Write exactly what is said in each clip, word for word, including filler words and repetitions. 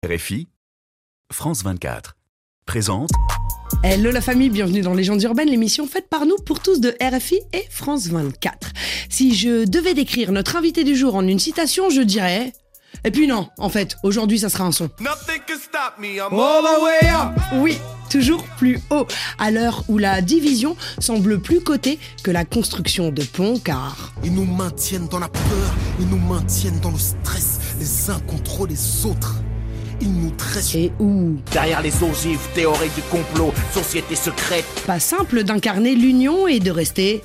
R F I, France vingt-quatre, présente... Hello la famille, bienvenue dans Légendes urbaines, l'émission faite par nous pour tous de R F I et France vingt-quatre. Si je devais décrire notre invité du jour en une citation, je dirais... Et puis non, en fait, aujourd'hui ça sera un son. Oui, toujours plus haut, à l'heure où la division semble plus cotée que la construction de ponts, car... Ils nous maintiennent dans la peur, ils nous maintiennent dans le stress, les uns contre les autres. Ils nous dressent. Et où... Derrière les ogives, théorie du complot, société secrète. Pas simple d'incarner l'union et de rester...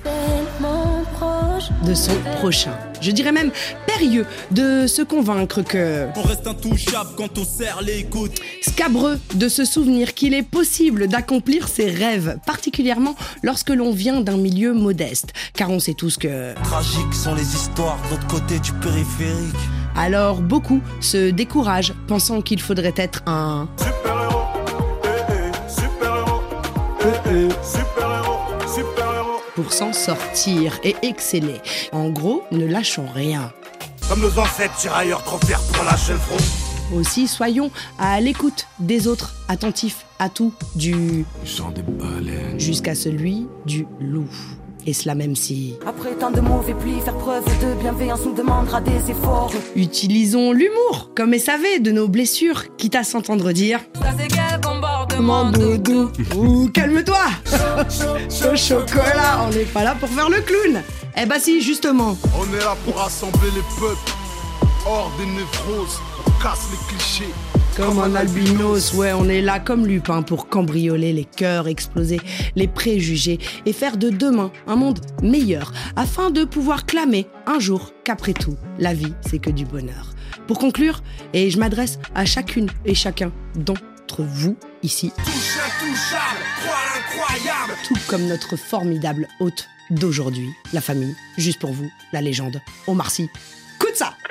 de son prochain. Je dirais même périlleux de se convaincre que... On reste intouchable quand on serre les coudes. Scabreux de se souvenir qu'il est possible d'accomplir ses rêves, particulièrement lorsque l'on vient d'un milieu modeste. Car on sait tous que... Tragiques sont les histoires de l'autre côté du périphérique. Alors beaucoup se découragent, pensant qu'il faudrait être un... Super-héros, eh eh, super-héros, eh eh, super-héros, super-héros. Pour s'en sortir et exceller. En gros, ne lâchons rien. Comme nos ancêtres tirailleurs trop fiers pour lâcher le front. Aussi, soyons à l'écoute des autres, attentifs à tout, du... J'en des baleines. jusqu'à celui du loup. Et cela même si... Après tant de mauvais plis, faire preuve de bienveillance nous demandera des efforts. Utilisons l'humour comme S A V de nos blessures, quitte à s'entendre dire... Ça c'est quel bombardement Mon doudou, ouh, calme-toi. Chaud chocolat, on n'est pas là pour faire le clown. Eh bah si, justement. On est là pour rassembler les peuples, hors des névroses, on casse les clichés. Comme un albinos, ouais, on est là comme Lupin pour cambrioler les cœurs, exploser les préjugés et faire de demain un monde meilleur, afin de pouvoir clamer un jour qu'après tout, la vie, c'est que du bonheur. Pour conclure, et je m'adresse à chacune et chacun d'entre vous ici, Touche intouchable, croix incroyable. tout comme notre formidable hôte d'aujourd'hui, la famille, juste pour vous, la légende, Omar Sy. Coup de ça!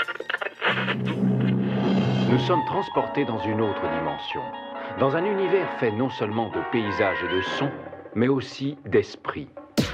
Nous sommes transportés dans une autre dimension, dans un univers fait non seulement de paysages et de sons, mais aussi d'esprit.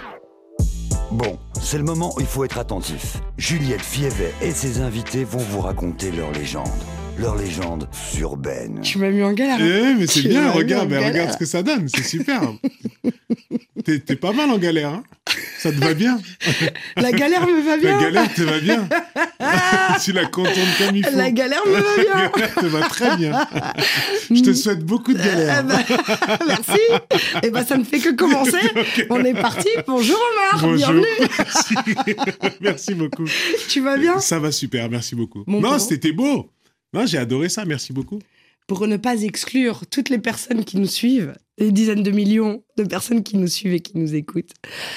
Bon, c'est le moment où il faut être attentif. Juliette Fievet et ses invités vont vous raconter leur légende. Leur légende urbaine. Tu m'as mis en galère. Eh, mais c'est Tu bien, m'as mis regarde, en mais galère. regarde ce que ça donne, c'est super. t'es, t'es pas mal en galère, hein. Ça te va bien. La galère me va bien. La galère te va bien. Tu la contournes comme il faut. La galère me va bien. La galère te va très bien. Je te souhaite beaucoup de galères. Eh ben, merci. Et ben, ça ne fait que commencer. Okay. On est parti. Bonjour Omar. Bonjour. Bienvenue. Merci. Merci beaucoup. Tu vas bien? Ça va super, merci beaucoup. Bon, non, bon. c'était beau. Non, j'ai adoré ça, merci beaucoup. Pour ne pas exclure toutes les personnes qui nous suivent, des dizaines de millions de personnes qui nous suivent et qui nous écoutent.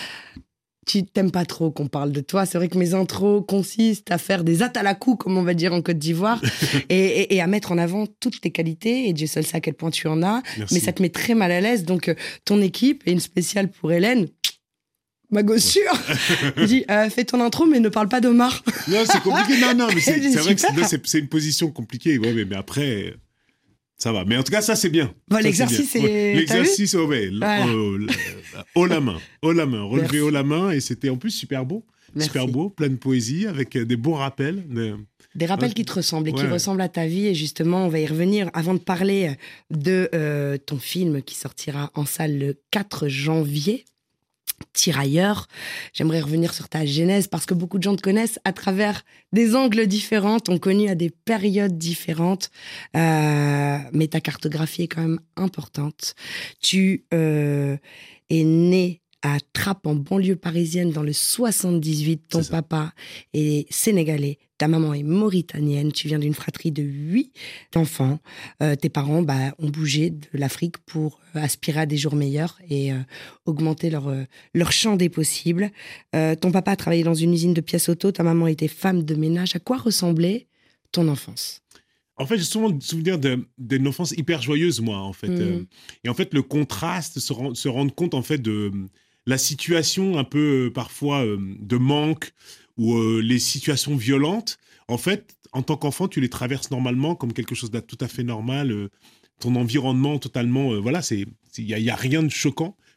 Tu t'aimes pas trop qu'on parle de toi. C'est vrai que mes intros consistent à faire des atalakou, comme on va dire en Côte d'Ivoire, et, et, et à mettre en avant toutes tes qualités. Et Dieu seul sait à quel point tu en as. Merci. Mais ça te met très mal à l'aise. Donc, euh, ton équipe, et une spéciale pour Hélène, ma gossure, dit euh, fais ton intro, mais ne parle pas d'Omar. Non, c'est compliqué. Non, non, mais c'est, Elle est c'est vrai que c'est, super. c'est, c'est une position compliquée. Ouais, mais, mais après, ça va. Mais en tout cas, ça, c'est bien. Bon, Ça, l'exercice, c'est bien. c'est- Ouais, t'as vu l'exercice, oh, ouais, l- Voilà. oh, l- haut la main. Haut la main. Relevé Merci. haut la main. Et c'était en plus super beau. Merci. Super beau, plein de poésie, avec euh, des beaux rappels. de- Des rappels Ouais. qui te ressemblent et qui Ouais. ressemblent à ta vie. Et justement, on va y revenir avant de parler de euh, ton film qui sortira en salle le quatre janvier. Tirailleurs. J'aimerais revenir sur ta genèse parce que beaucoup de gens te connaissent à travers des angles différents, t'ont connu à des périodes différentes, euh, mais ta cartographie est quand même importante. Tu euh, es né à Trappes, en banlieue parisienne, dans le soixante-dix-huit. Ton C'est ça. papa est sénégalais, ta maman est mauritanienne, tu viens d'une fratrie de huit enfants. Euh, tes parents bah, ont bougé de l'Afrique pour euh, aspirer à des jours meilleurs et euh, augmenter leur, euh, leur champ des possibles. Euh, ton papa a travaillé dans une usine de pièces auto, ta maman était femme de ménage. À quoi ressemblait ton enfance? En fait, j'ai souvent le souvenir de- d'une enfance hyper joyeuse, moi, en fait. Mhm. Euh, et en fait, le contraste, se, rend- se rendre compte, en fait, de la situation un peu, euh, parfois, euh, de manque ou euh, les situations violentes. En fait, en tant qu'enfant, tu les traverses normalement comme quelque chose de tout à fait normal. euh, ton environnement, totalement... euh, voilà, c'est il n'y a, y a rien de choquant.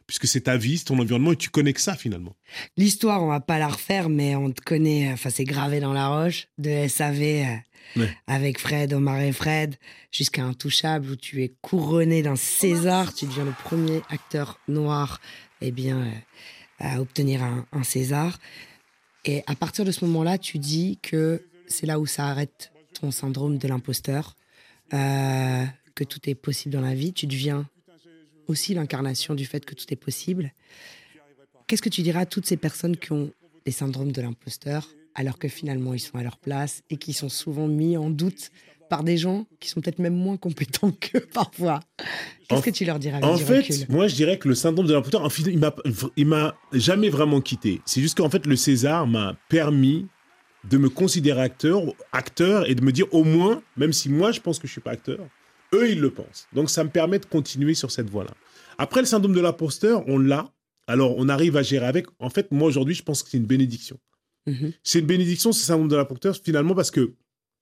puisque c'est ta vie, c'est ton environnement, et tu connais que ça, finalement. L'histoire, on va pas la refaire, mais on te connaît, enfin, c'est gravé dans la roche, de S A V euh, ouais. avec Fred, Omar et Fred, jusqu'à Intouchable, où tu es couronné d'un César, tu deviens le premier acteur noir, eh bien, euh, à obtenir un, un César. Et à partir de ce moment-là, tu dis que c'est là où ça arrête ton syndrome de l'imposteur, euh, que tout est possible dans la vie. Tu deviens aussi l'incarnation du fait que tout est possible. Qu'est-ce que tu diras à toutes ces personnes qui ont des syndromes de l'imposteur, alors que finalement ils sont à leur place et qui sont souvent mis en doute par des gens qui sont peut-être même moins compétents qu'eux parfois? Qu'est-ce en, que tu leur diras avec En du fait, recul? Moi je dirais que le syndrome de l'imposteur, en fait, il m'a, il m'a jamais vraiment quitté. C'est juste qu'en fait, le César m'a permis de me considérer acteur, acteur et de me dire au moins, même si moi je pense que je suis pas acteur, eux ils le pensent. Donc ça me permet de continuer sur cette voie-là. Après, le syndrome de l'imposteur, on l'a. Alors on arrive à gérer avec. En fait, moi aujourd'hui, je pense que c'est une bénédiction. Mm-hmm. C'est une bénédiction, ce syndrome de l'imposteur, finalement, parce que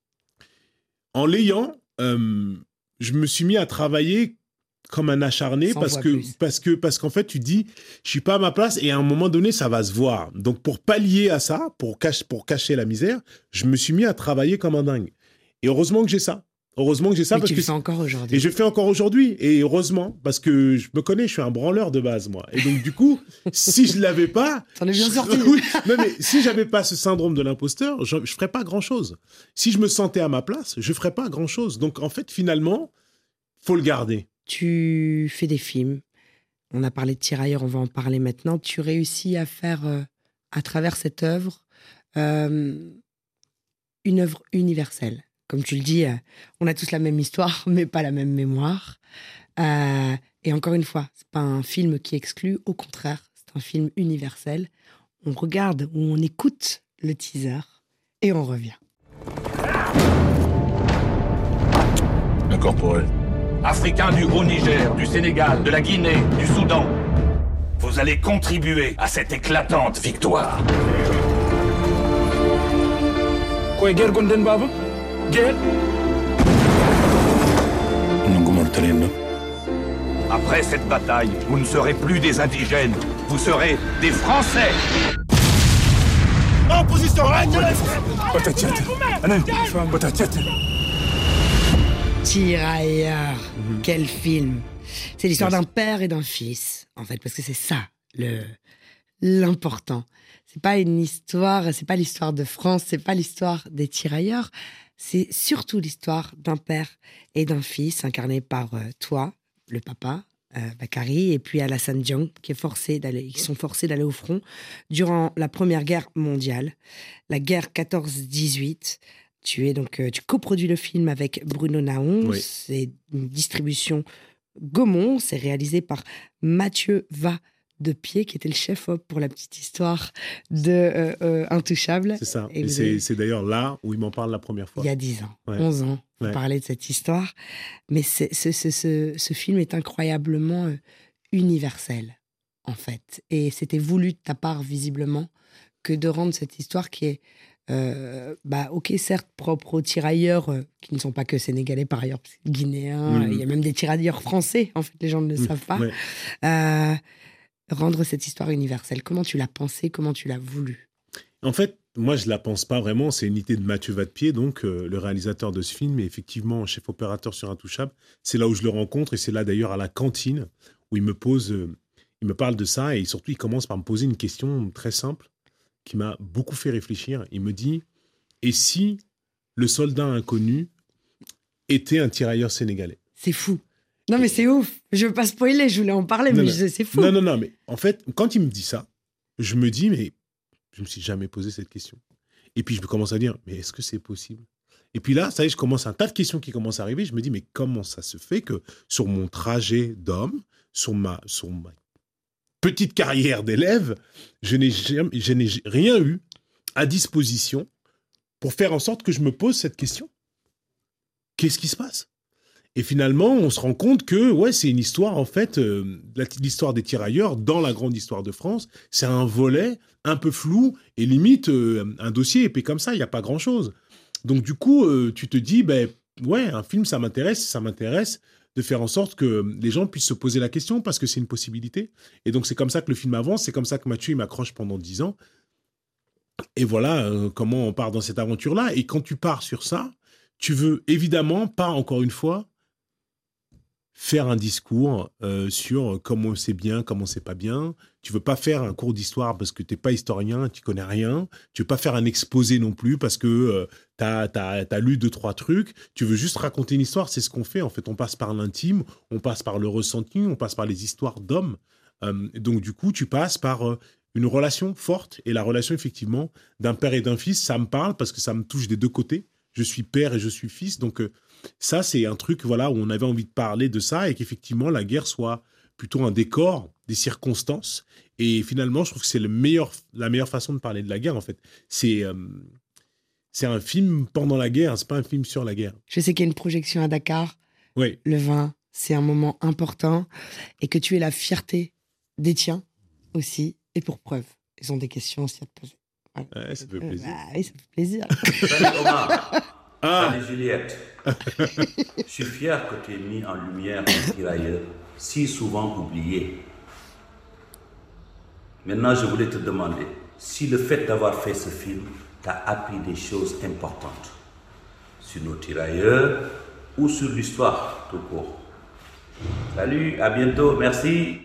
en l'ayant, euh, je me suis mis à travailler comme un acharné parce que, parce que parce qu'en fait tu dis je suis pas à ma place et à un moment donné ça va se voir. Donc pour pallier à ça, pour cacher pour cacher la misère, je me suis mis à travailler comme un dingue. Et heureusement que j'ai ça. Heureusement que j'ai ça. Mais parce tu que le fais encore aujourd'hui. Et je le fais encore aujourd'hui. Et heureusement, parce que je me connais, je suis un branleur de base, moi. Et donc, du coup, si je l'avais pas... T'en es bien sorti. Oui, non, mais si j'avais pas ce syndrome de l'imposteur, je, je ferais pas grand-chose. Si je me sentais à ma place, je ferais pas grand-chose. Donc, en fait, finalement, faut le garder. Tu fais des films. On a parlé de Tirailleurs, on va en parler maintenant. Tu réussis à faire, euh, à travers cette œuvre, euh, une œuvre universelle. Comme tu le dis, euh, on a tous la même histoire, mais pas la même mémoire. Euh, et encore une fois, c'est pas un film qui exclut, au contraire, c'est un film universel. On regarde ou on écoute le teaser et on revient. Incorporel. Africains du Haut-Niger, du Sénégal, de la Guinée, du Soudan. Vous allez contribuer à cette éclatante victoire. Quoi, guerre Gonden Baba? Guerre? Après cette bataille, vous ne serez plus des indigènes, vous serez des Français. En position! Tirailleurs, mmh. Quel film! C'est l'histoire d'un père et d'un fils, en fait, parce que c'est ça le l'important. C'est pas une histoire, c'est pas l'histoire de France, c'est pas l'histoire des tirailleurs. C'est surtout l'histoire d'un père et d'un fils incarnés par euh, toi, le papa, euh, Bakary, et puis Alassane Diong, qui est forcé d'aller, qui sont forcés d'aller au front durant la Première Guerre mondiale, la guerre quatorze dix-huit. Tu es donc, euh, tu coproduis le film avec Bruno Naon. Oui. C'est une distribution Gaumont. C'est réalisé par Mathieu Va de Pied, qui était le chef-op pour la petite histoire de euh, euh, Intouchable. C'est ça. Et, et c'est, avez... c'est d'ailleurs là où il m'en parle la première fois. Il y a dix ans, ouais. onze ans, on ouais. parlait de cette histoire. Mais c'est, ce, ce, ce, ce film est incroyablement euh, universel, en fait. Et c'était voulu de ta part, visiblement, que de rendre cette histoire qui est, euh, bah, ok, certes, propre aux tirailleurs, euh, qui ne sont pas que sénégalais par ailleurs, guinéens, mmh. Il y a même des tirailleurs français, en fait, les gens ne le mmh. savent pas. Ouais. Euh, Rendre cette histoire universelle, comment tu l'as pensé, comment tu l'as voulu? En fait, moi, je ne la pense pas vraiment. C'est une idée de Mathieu Vadepied, donc euh, le réalisateur de ce film, et effectivement, chef opérateur sur Intouchable. C'est là où je le rencontre, et c'est là d'ailleurs à la cantine où il me pose, euh, il me parle de ça, et surtout, il commence par me poser une question très simple qui m'a beaucoup fait réfléchir. Il me dit, et si le soldat inconnu était un tirailleur sénégalais? C'est fou. Non, mais c'est ouf. Je veux pas spoiler, je voulais en parler, non, mais non. Je, c'est fou. Non, non, non, mais en fait, quand il me dit ça, je me dis, mais je me suis jamais posé cette question. Et puis, je me commence à dire, mais est-ce que c'est possible? Et puis là, ça y est, je commence un tas de questions qui commencent à arriver. Je me dis, mais comment ça se fait que sur mon trajet d'homme, sur ma, sur ma petite carrière d'élève, je n'ai, jamais, je n'ai rien eu à disposition pour faire en sorte que je me pose cette question. Qu'est-ce qui se passe? Et finalement, on se rend compte que ouais, c'est une histoire, en fait, euh, l'histoire des tirailleurs dans la grande histoire de France, c'est un volet un peu flou et limite euh, un dossier épais comme ça, il n'y a pas grand-chose. Donc du coup, euh, tu te dis, ben, ouais, un film, ça m'intéresse, ça m'intéresse de faire en sorte que les gens puissent se poser la question parce que c'est une possibilité. Et donc, c'est comme ça que le film avance. C'est comme ça que Mathieu, il m'accroche pendant dix ans. Et voilà euh, comment on part dans cette aventure-là. Et quand tu pars sur ça, tu veux évidemment pas, encore une fois, faire un discours euh, sur comment c'est bien, comment c'est pas bien. Tu veux pas faire un cours d'histoire parce que t'es pas historien, tu connais rien. Tu veux pas faire un exposé non plus parce que euh, t'as, t'as, t'as lu deux, trois trucs. Tu veux juste raconter une histoire, c'est ce qu'on fait. En fait, on passe par l'intime, on passe par le ressenti, on passe par les histoires d'hommes. Euh, donc, du coup, tu passes par euh, une relation forte. Et la relation, effectivement, d'un père et d'un fils, ça me parle parce que ça me touche des deux côtés. Je suis père et je suis fils, donc... Euh, ça, c'est un truc voilà, où on avait envie de parler de ça et qu'effectivement, la guerre soit plutôt un décor, des circonstances. Et finalement, je trouve que c'est le meilleur, la meilleure façon de parler de la guerre, en fait. C'est, euh, c'est un film pendant la guerre, c'est pas un film sur la guerre. Je sais qu'il y a une projection à Dakar. Oui. Le vingt, c'est un moment important et que tu es la fierté des tiens aussi. Et pour preuve, ils ont des questions aussi à te poser. Voilà. Ouais, ça fait plaisir. Bah, oui, ça fait plaisir. Salut Omar. Ah. Salut Juliette. Je suis fier que tu aies mis en lumière un tirailleur si souvent oublié. Maintenant, je voulais te demander si le fait d'avoir fait ce film t'a appris des choses importantes sur nos tirailleurs ou sur l'histoire tout court. Salut, à bientôt, merci.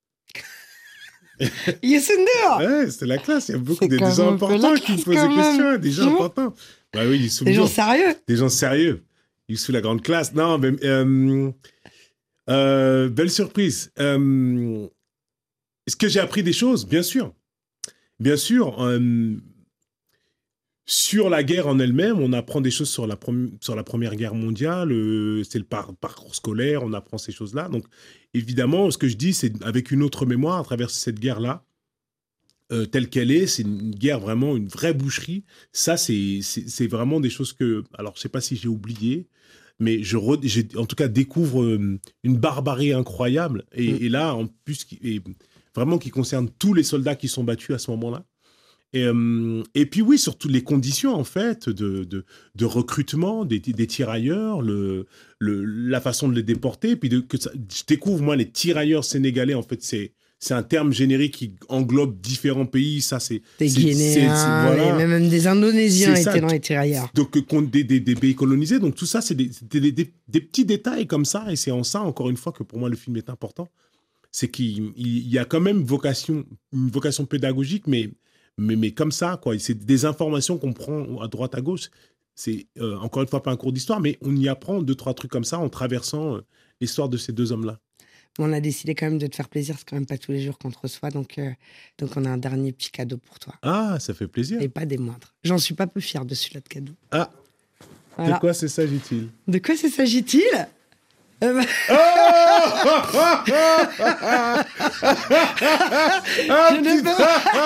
Youssou N'Dour. Ouais, c'est la classe. Il y a beaucoup C'est de, des gens importants qui posent des questions. Des gens importants. Bah oui, Youssou Des gens N'Dour. sérieux. Des gens sérieux. Youssou, la grande classe. Non, mais... Euh, euh, belle surprise. Euh, est-ce que j'ai appris des choses? Bien sûr. Bien sûr. Euh, sur la guerre en elle-même, on apprend des choses sur la, prom- sur la Première Guerre mondiale. Euh, c'est le par- parcours scolaire. On apprend ces choses-là. Donc, évidemment, ce que je dis, c'est avec une autre mémoire à travers cette guerre-là. Euh, telle qu'elle est, c'est une guerre vraiment, une vraie boucherie. Ça, c'est, c'est, c'est vraiment des choses que... Alors, je ne sais pas si j'ai oublié, mais je re, j'ai, en tout cas découvre euh, une barbarie incroyable. Et, mmh. et là, en plus, qui, et vraiment qui concerne tous les soldats qui sont battus à ce moment-là. Et, euh, et puis oui, surtout les conditions, en fait, de, de, de recrutement des, des tirailleurs, le, le, la façon de les déporter. Puis de, que ça, je découvre, moi, les tirailleurs sénégalais, en fait, c'est... C'est un terme générique qui englobe différents pays. Ça, c'est des Guinéens, voilà. et même des Indonésiens étaient dans les tirailleurs. Donc, des, des, des pays colonisés. Donc, tout ça, c'est des, des, des, des petits détails comme ça. Et c'est en ça, encore une fois, que pour moi, le film est important. C'est qu'il il y a quand même vocation, une vocation pédagogique, mais, mais, mais comme ça, quoi. C'est des informations qu'on prend à droite, à gauche. C'est, euh, encore une fois, pas un cours d'histoire, mais on y apprend deux, trois trucs comme ça en traversant euh, l'histoire de ces deux hommes-là. On a décidé quand même de te faire plaisir, c'est quand même pas tous les jours qu'on te reçoit, donc, euh, donc on a un dernier petit cadeau pour toi. Ah, ça fait plaisir. Et pas des moindres. J'en suis pas peu fière de celui-là de cadeau. Ah, voilà. De quoi s'agit-il? De quoi s'agit-il euh, bah... oh Je ne peux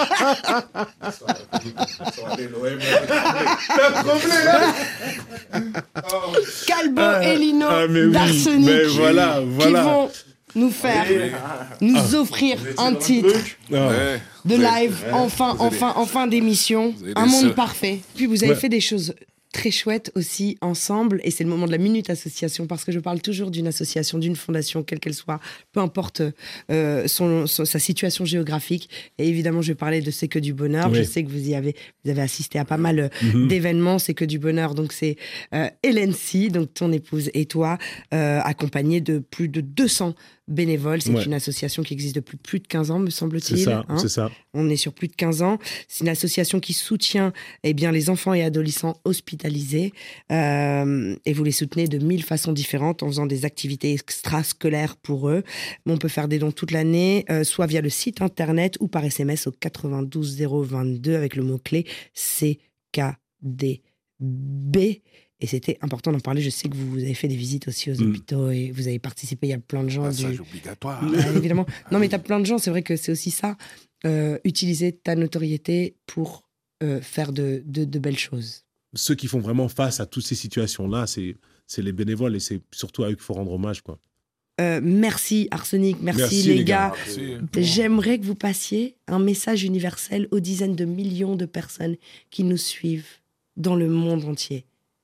pas. Calbo ah, et Lino ah, d'Arsenic oui, voilà, voilà. qui vont nous faire, nous ah. offrir un titre ah. de live en fin, en fin, en fin d'émission. Un monde seuls. Parfait. Puis vous avez ouais. fait des choses très chouettes aussi ensemble, et c'est le moment de la Minute Association, parce que je parle toujours d'une association, d'une fondation, quelle qu'elle soit, peu importe euh, son, son, sa situation géographique. Et évidemment, je vais parler de C'est que du bonheur. Oui. Je sais que vous y avez, vous avez assisté à pas mal mm-hmm. d'événements. C'est que du bonheur. Donc c'est euh, Hélène C, donc ton épouse, et toi, euh, accompagnée de plus de deux cents bénévoles. C'est ouais. une association qui existe depuis plus de quinze ans, me semble-t-il. C'est ça, hein c'est ça. On est sur plus de quinze ans. C'est une association qui soutient eh bien, les enfants et adolescents hospitalisés. Euh, et vous les soutenez de mille façons différentes en faisant des activités extrascolaires pour eux. On peut faire des dons toute l'année, euh, soit via le site internet ou par S M S au quatre-vingt-douze zéro vingt-deux avec le mot-clé C K D B. Et c'était important d'en parler. Je sais que vous avez fait des visites aussi aux mmh. hôpitaux et vous avez participé. Il y a plein de gens. Ah, du... ça, c'est obligatoire. Bah, évidemment. Non, mais tu as plein de gens. C'est vrai que c'est aussi ça. Euh, utiliser ta notoriété pour euh, faire de, de, de belles choses. Ceux qui font vraiment face à toutes ces situations-là, c'est, c'est les bénévoles et c'est surtout à eux qu'il faut rendre hommage, quoi. Euh, merci Arsenic, merci, merci les, les gars. gars. Merci. J'aimerais que vous passiez un message universel aux dizaines de millions de personnes qui nous suivent dans le monde entier.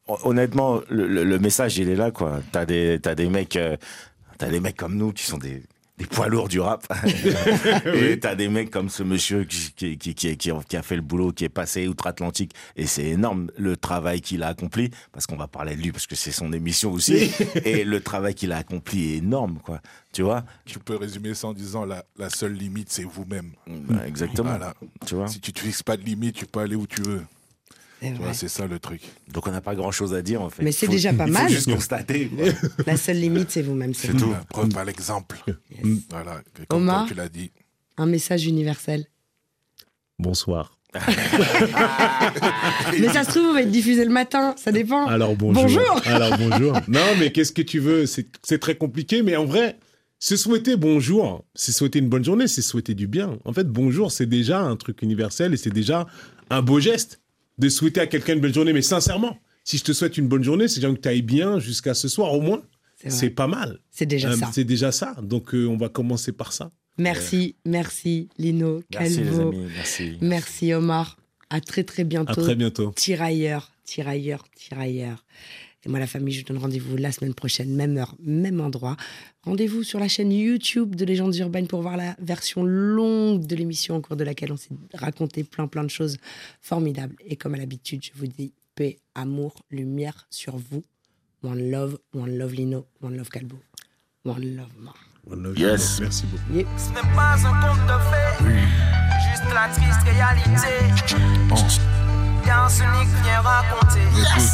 honnêtement, le, le, le message, il est là, quoi. T'as des, t'as des mecs, euh, t'as des mecs comme nous qui sont des, des poids lourds du rap. Et t'as des mecs comme ce monsieur qui, qui, qui, qui, qui, qui a fait le boulot, qui est passé outre-Atlantique. Et c'est énorme le travail qu'il a accompli, parce qu'on va parler de lui, parce que c'est son émission aussi. Et le travail qu'il a accompli est énorme, quoi. Tu vois? Tu peux résumer ça en disant la, la seule limite, c'est vous-même. Bah, exactement. Voilà. Tu vois? Si tu te fixes pas de limite, tu peux aller où tu veux. C'est, tu vois, c'est ça le truc. Donc on n'a pas grand-chose à dire en fait. Mais c'est faut, déjà pas mal. Il faut juste constater. Quoi. La seule limite, c'est vous-même. C'est, c'est tout. La preuve par l'exemple. Yes. Voilà. Comme Omar, toi, tu l'as dit. Un message universel. Bonsoir. Mais ça se trouve, on va être diffusé le matin, ça dépend. Alors bonjour. Bonjour. Alors bonjour. Non, mais qu'est-ce que tu veux? C'est, c'est très compliqué, mais en vrai, se souhaiter bonjour, c'est souhaiter une bonne journée, c'est souhaiter du bien. En fait, bonjour, c'est déjà un truc universel et c'est déjà un beau geste de souhaiter à quelqu'un une bonne journée. Mais sincèrement, si je te souhaite une bonne journée, c'est déjà que tu ailles bien jusqu'à ce soir au moins. C'est, c'est pas mal. C'est déjà euh, ça. C'est déjà ça. Donc, euh, on va commencer par ça. Merci, euh... merci Lino, merci Calvo. Les amis, merci. Merci Omar. À très très bientôt. À très bientôt. Tirailleurs, tirailleurs, tirailleurs. Et moi, la famille, je vous donne rendez-vous la semaine prochaine, même heure, même endroit. Rendez-vous sur la chaîne YouTube de Légendes Urbaines pour voir la version longue de l'émission au cours de laquelle on s'est raconté plein plein de choses formidables. Et comme à l'habitude, je vous dis paix, amour, lumière sur vous. One love, one love Lino, one love Calbo, one love Mar. One love yes. Lino. Merci beaucoup. Yeah. Ce n'est pas un conte de fées, oui. Juste la triste réalité. Oh. Car ce n'est que rien raconté. Yes.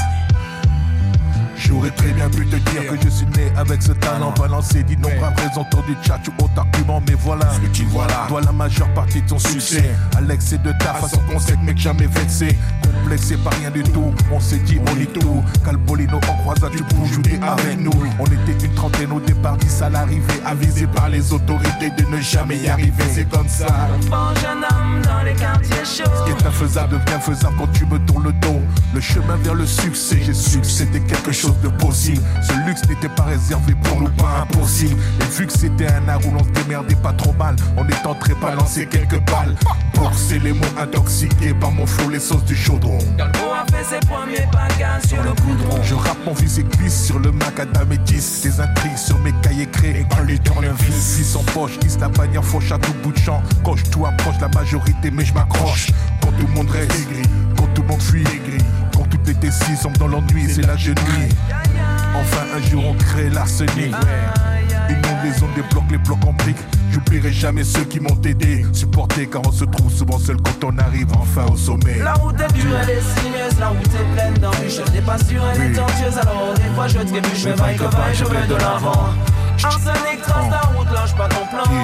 J'aurais très bien pu te dire que je suis né avec ce talent balancé d'innombrables représentants du chat ou autre argument, mais voilà, ce que tu vois là doit la majeure partie de ton succès à l'excès de ta façon qu'on sait mec jamais vexé, complexé par rien du tout, on s'est dit on est tout, Calbolino en croisade tu peux jouer avec nous, on était une trentaine au départ, dix à l'arrivée, avisé par les autorités de ne jamais y arriver, c'est comme ça. Bon jeune homme dans les quartiers chauds, ce qui est infaisable devient faisable quand tu me tournes le dos, le chemin vers le succès, j'ai su que c'était quelque chose de possible. Ce luxe n'était pas réservé pour nous, pas impossible. Et vu que c'était un art où l'on se démerdait pas trop mal, on est entré balancer quelques balles. Forcer les mots intoxiqués par mon flow, les sauces du chaudron. Calbo a fait ses premiers paganes sur le goudron. Je rappe mon fils et glisse sur le macadam et dix. Des intrigues sur mes cahiers créés, un les tournevis. Fils en poche, glisse la bannière fauche à tout bout de champ. Quand je tout approche la majorité, mais je m'accroche. Quand tout le monde reste aigri, quand tout le monde fuit aigri. Quand tout était si sombre dans l'ennui, c'est la jeune nuit. Enfin un jour on crée l'arsenic. Inonde les zones des blocs, les blocs en briques. J'oublierai jamais ceux qui m'ont aidé, supporté, car on se trouve souvent seul quand on arrive enfin au sommet. La route est dure, elle est sinueuse, la route est pleine d'embûches. Je n'ai pas sûre, elle oui. est tortueuse, alors des fois je trébuche. Mais vaille que vaille, je vais de l'avant. Arsenic trace la route, lâche pas ton plan.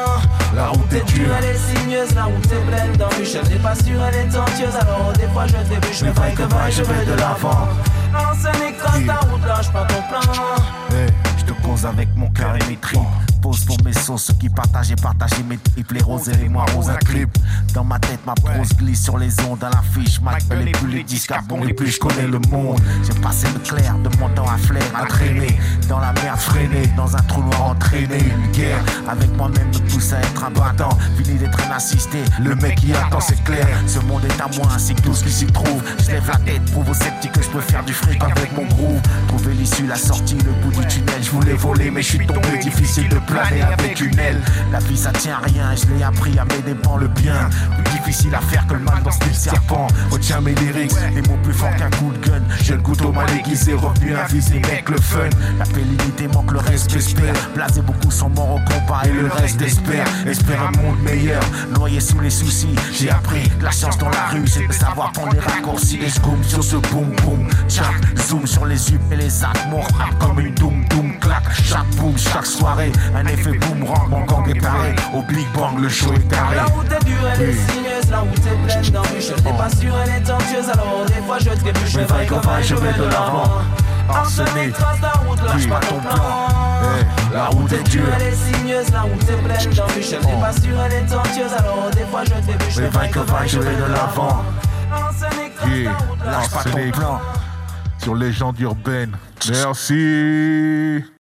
La route est dure, elle est sinueuse, la route est pleine d'embûches. Je n'ai pas sûre, elle est tortueuse, alors des fois je trébuche. Mais vaille que vaille, je vais de l'avant. Arsenic trace la route, lâche pas ton plan. Hey, je te pose avec mon cœur et mes tripes. Pose pour mes sauces, ceux qui partagent et partagent mes tripes. Les roses et les moires roses, un clip. Dans ma tête, ma prose glisse sur les ondes. À l'affiche, Mike les plus les disques à bon. Et puis je connais le monde. J'ai passé le clair de mon temps à flair, à traîner. Dans la merde freinée, dans un trou noir entraîné. Une guerre avec moi-même me pousse à être un battant. Fini d'être un assisté, le mec qui attend, c'est clair. Ce monde est à moi ainsi que tout ce qui s'y trouve. Je lève la tête, prouve aux sceptiques que je peux faire du fric avec mon groove. Trouver l'issue, la sortie, le bout du tunnel. Je voulais voler, mais je suis tombé, difficile de planer avec une aile. La vie ça tient à rien, je l'ai appris à mes dépens le bien. Plus difficile à faire que le mal dans ce style serpent. Retiens mes lyrics, les mots plus forts qu'un coup de gun. Jeune couteau mal aiguisé, revenu invisé, mec le fun. La pérennité manque, le reste espère. Blasé beaucoup sont morts au combat et le reste espère. Espère un monde meilleur, noyé sous les soucis. J'ai appris la chance dans la rue, c'est de savoir prendre les raccourcis. Les scooms sur ce boom boom, tchac, zoom sur les up et les actes. Mon rap comme une doom doom clac. Chaque boom, chaque soirée, un effet boomerang, mon gang est paré. Au Big Bang, le show est carré. La route est dure, elle est sinueuse, la route est pleine d'embûches. Je n'ai pas sûre, elle est tortueuse, alors des fois je trébuche. Mais vaille que vaille, je vais de l'avant. Arsenic trace la route, lâche pas ton plan. La route est dure, elle est sinueuse, la route est pleine d'embûches. Je n'ai pas sûre, elle est tortueuse, alors des fois je trébuche. Mais vaille que vaille, je vais de l'avant. Arsenic trace la route, lâche pas ton plan. Sur Légendes Urbaines. Merci.